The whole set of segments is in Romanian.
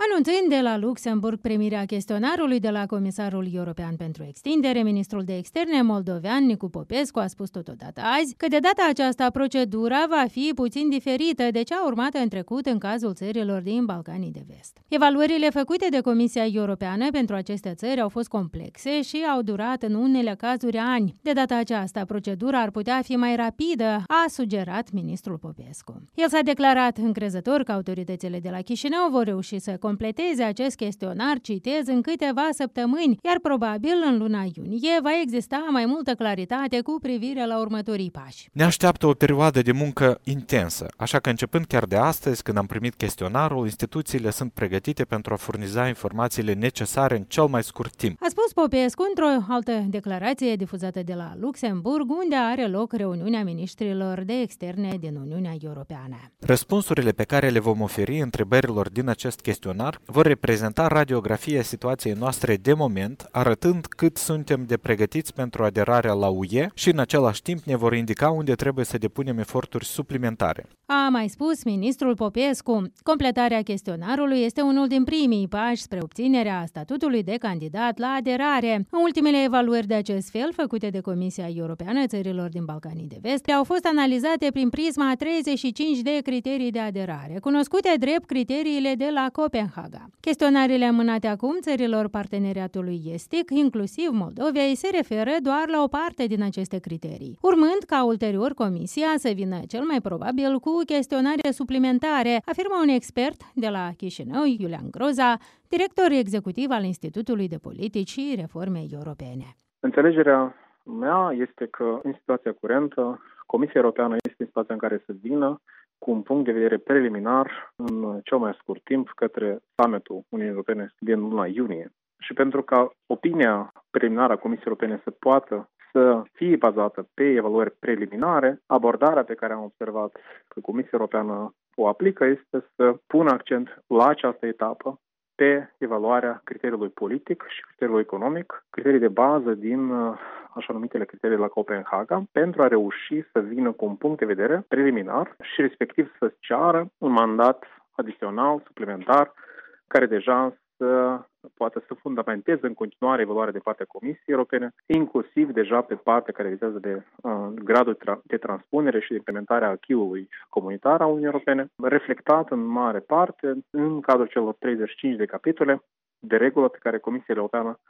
Anunțând de la Luxemburg primirea chestionarului de la Comisarul European pentru Extindere, ministrul de externe moldovean Nicu Popescu a spus totodată azi că de data aceasta procedura va fi puțin diferită de cea urmată în trecut în cazul țărilor din Balcanii de Vest. Evaluările făcute de Comisia Europeană pentru aceste țări au fost complexe și au durat în unele cazuri ani. De data aceasta, procedura ar putea fi mai rapidă, a sugerat ministrul Popescu. El s-a declarat încrezător că autoritățile de la Chișinău vor reuși să completeze acest chestionar, citez, în câteva săptămâni, iar probabil în luna iunie va exista mai multă claritate cu privire la următorii pași. Ne așteaptă o perioadă de muncă intensă, așa că începând chiar de astăzi, când am primit chestionarul, instituțiile sunt pregătite pentru a furniza informațiile necesare în cel mai scurt timp. A spus Popescu într-o altă declarație difuzată de la Luxemburg, unde are loc reuniunea ministrilor de externe din Uniunea Europeană. Răspunsurile pe care le vom oferi întrebărilor din acest chestionar vor reprezenta radiografia situației noastre de moment, arătând cât suntem de pregătiți pentru aderarea la UE și în același timp ne vor indica unde trebuie să depunem eforturi suplimentare. A mai spus ministrul Popescu, completarea chestionarului este unul din primii pași spre obținerea statutului de candidat la aderare. În ultimele evaluări de acest fel, făcute de Comisia Europeană țărilor din Balcanii de Vest, au fost analizate prin prisma 35 de criterii de aderare, cunoscute drept criteriile de la Copenhaga. Chestionarele amânate acum țărilor parteneriatului estic, inclusiv Moldovei, se referă doar la o parte din aceste criterii, urmând ca ulterior Comisia să vină cel mai probabil cu chestionare suplimentare, afirmă un expert de la Chișinău, Iulian Groza, director executiv al Institutului de Politici și Reforme Europene. Înțelegerea mea este că în situația curentă, Comisia Europeană este în situația în care să vină cu un punct de vedere preliminar în cel mai scurt timp către summitul Uniunii Europene din luna iunie. Și pentru ca opinia preliminară a Comisiei Europene să poată să fie bazată pe evaluări preliminare, abordarea pe care am observat că Comisia Europeană o aplică este să pună accent la această etapă pe evaluarea criteriului politic și criteriului economic, criterii de bază din așa numitele criterii la Copenhaga, pentru a reuși să vină cu un punct de vedere preliminar și respectiv să ceară un mandat adițional, suplimentar, care deja să poate să fundamenteze în continuare evaluarea de partea Comisiei Europene, inclusiv deja pe partea care vizează de gradul de transpunere și de implementare a acquis-ului comunitar a Uniunii Europene, reflectat în mare parte în cadrul celor 35 de capitole de regulă pe care Comisia Europeană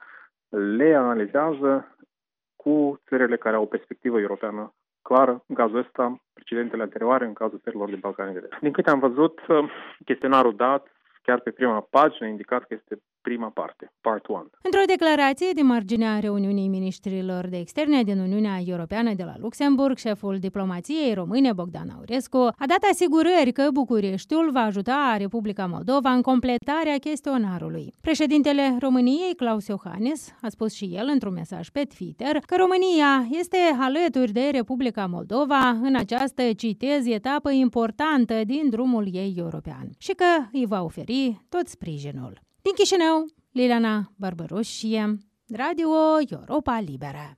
le analizează cu țările care au o perspectivă europeană clară, în cazul ăsta, precedentele anterioare, în cazul țărilor din Balcanii de Vest. Din câte am văzut, chestionarul dat, chiar pe prima pagină, a indicat că este prima parte, part 1. Într-o declarație din marginea reuniunii ministrilor de externe din Uniunea Europeană de la Luxemburg, șeful diplomației române Bogdan Aurescu a dat asigurări că Bucureștiul va ajuta Republica Moldova în completarea chestionarului. Președintele României, Klaus Iohannis, a spus și el într-un mesaj pe Twitter că România este alături de Republica Moldova în această, citez, etapă importantă din drumul ei european și că îi va oferi tot sprijinul. Din Chișinău, Liliana Barbaroșie, Radio Europa Liberă.